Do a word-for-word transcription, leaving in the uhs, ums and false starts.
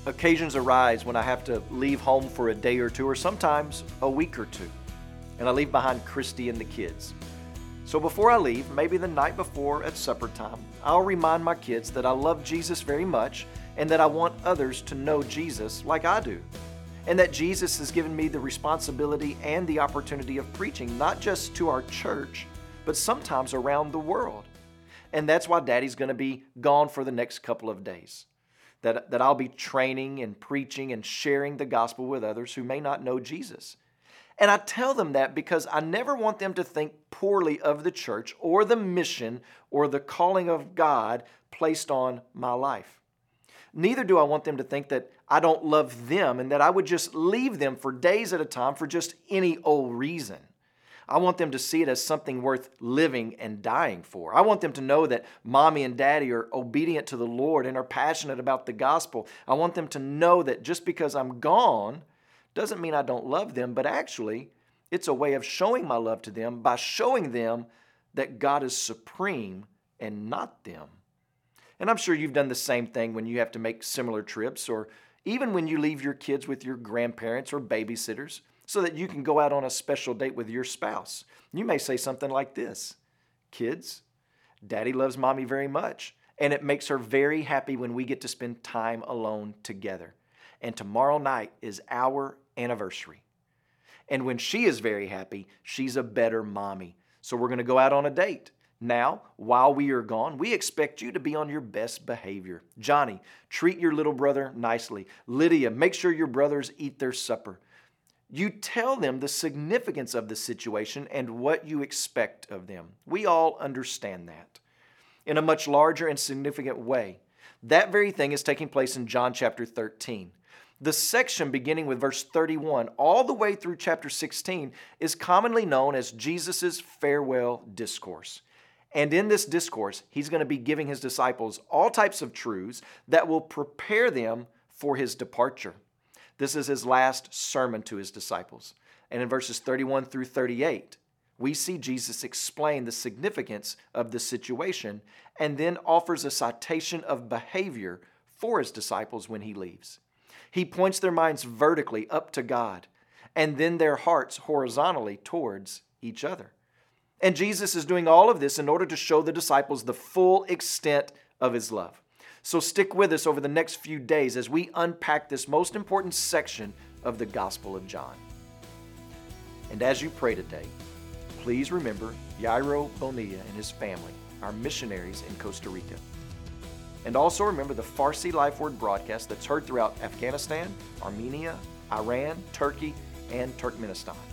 Occasions arise when I have to leave home for a day or two, or sometimes a week or two, and I leave behind Christy and the kids. So before I leave, maybe the night before at supper time, I'll remind my kids that I love Jesus very much and that I want others to know Jesus like I do, and that Jesus has given me the responsibility and the opportunity of preaching not just to our church, but sometimes around the world. And that's why Daddy's going to be gone for the next couple of days. That, that I'll be training and preaching and sharing the gospel with others who may not know Jesus. And I tell them that because I never want them to think poorly of the church or the mission or the calling of God placed on my life. Neither do I want them to think that I don't love them and that I would just leave them for days at a time for just any old reason. I want them to see it as something worth living and dying for. I want them to know that mommy and daddy are obedient to the Lord and are passionate about the gospel. I want them to know that just because I'm gone doesn't mean I don't love them, but actually it's a way of showing my love to them by showing them that God is supreme and not them. And I'm sure you've done the same thing when you have to make similar trips, or even when you leave your kids with your grandparents or babysitters, so that you can go out on a special date with your spouse. You may say something like this: "Kids, Daddy loves Mommy very much, and it makes her very happy when we get to spend time alone together. And tomorrow night is our anniversary. And when she is very happy, she's a better mommy. So we're going to go out on a date. Now, while we are gone, we expect you to be on your best behavior. Johnny, treat your little brother nicely. Lydia, make sure your brothers eat their supper." You tell them the significance of the situation and what you expect of them. We all understand that. In a much larger and significant way, that very thing is taking place in John chapter thirteen. The section beginning with verse thirty-one all the way through chapter sixteen is commonly known as Jesus' farewell discourse. And in this discourse, he's going to be giving his disciples all types of truths that will prepare them for his departure. This is his last sermon to his disciples. And in verses thirty-one through thirty-eight, we see Jesus explain the significance of the situation and then offers a citation of behavior for his disciples when he leaves. He points their minds vertically up to God and then their hearts horizontally towards each other. And Jesus is doing all of this in order to show the disciples the full extent of his love. So stick with us over the next few days as we unpack this most important section of the Gospel of John. And as you pray today, please remember Yairo Bonilla and his family, our missionaries in Costa Rica. And also remember the Farsi Life Word broadcast that's heard throughout Afghanistan, Armenia, Iran, Turkey, and Turkmenistan.